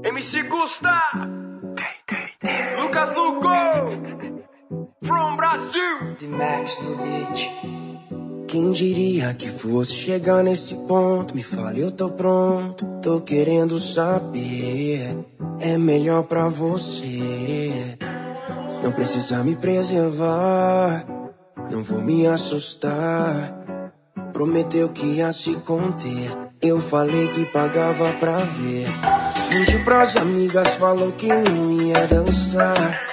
MC Gusta, Lucas Lugo, from Brasil, D-Max no beat. Quem diria que fosse chegar nesse ponto? Me fala, eu tô pronto. Tô querendo saber. É melhor pra você. Não precisa me preservar. Não vou me assustar. Prometeu que ia se conter. Eu falei que pagava pra ver. Mentiu pras amigas, falou que não ia dançar.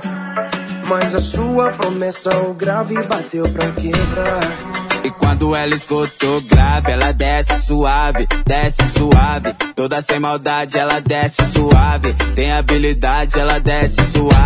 Mas a sua promessa, o grave bateu pra quebrar. E quando ela escutou grave, ela desce suave, toda sem maldade, ela desce suave. Tem habilidade, ela desce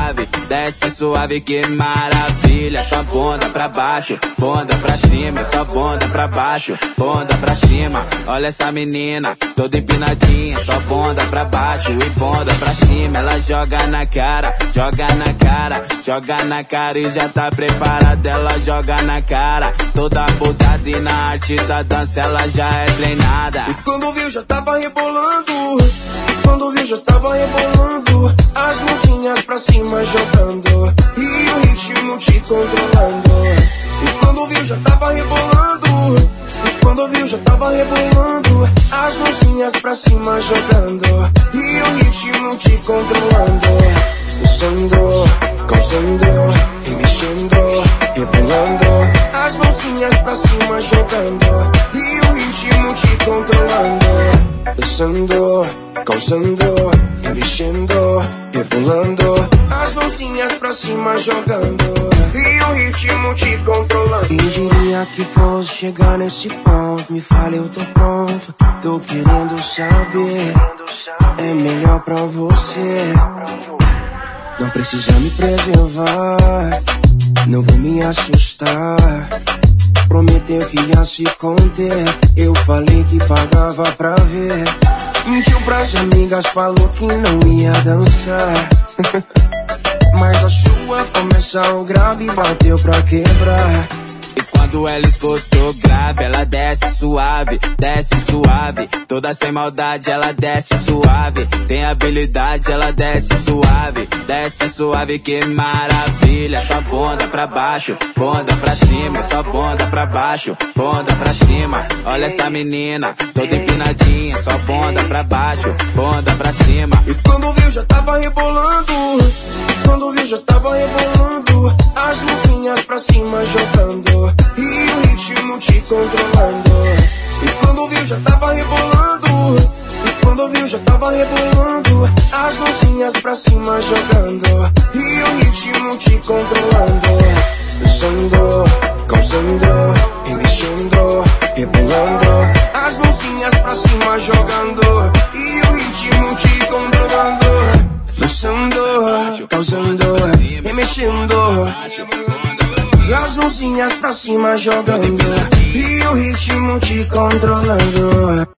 suave, que maravilha. Só bunda pra baixo, bunda pra cima, só bunda pra baixo, bunda pra cima. Olha essa menina, toda empinadinha, só bunda pra baixo e bunda pra cima. Ela joga na cara, joga na cara, joga na cara e já tá preparada. Ela joga na cara, toda abusada e na arte da dança ela já é treinada. E quando viu já tava rebolando, e quando viu já tava rebolando, as mãozinhas pra cima jogando e o ritmo te controlando. E quando viu já tava rebolando, e quando viu já tava rebolando, as mãozinhas pra cima jogando e o ritmo te controlando. Usando, causando, remexendo, rebolando, as mãozinhas pra cima jogando e o ritmo te controlando. Usando, causando, remexendo, rebolando, as mãozinhas pra cima jogando e o ritmo te controlando. Quem diria que fosse chegar nesse ponto? Me fala, eu tô pronto. Tô querendo saber. É melhor pra você. Não precisa me preservar. Não vou me assustar. Prometeu que ia se conter. Eu falei que pagava pra ver. Mentiu pras amigas, falou que não ia dançar. Mas a sua promessa, o grave bateu pra quebrar. Quando ela escutou grave, ela desce suave, toda sem maldade, ela desce suave. Tem habilidade, ela desce suave, que maravilha. Só bunda pra baixo, bunda pra cima, só bunda pra baixo, bunda pra cima. Olha essa menina, toda empinadinha, só bunda pra baixo, bunda pra cima. E quando viu já tava rebolando, e quando viu já tava rebolando, as mãozinhas pra cima jogando e o ritmo te controlando. E quando viu já tava rebolando, e quando viu já tava rebolando, as mãozinhas pra cima jogando e o ritmo te controlando. Usando, causando, remexendo, rebolando, as mãozinhas pra cima jogando e o ritmo te controlando. Usando, causando, remexendo, as mãozinhas pra cima jogando e o ritmo te controlando.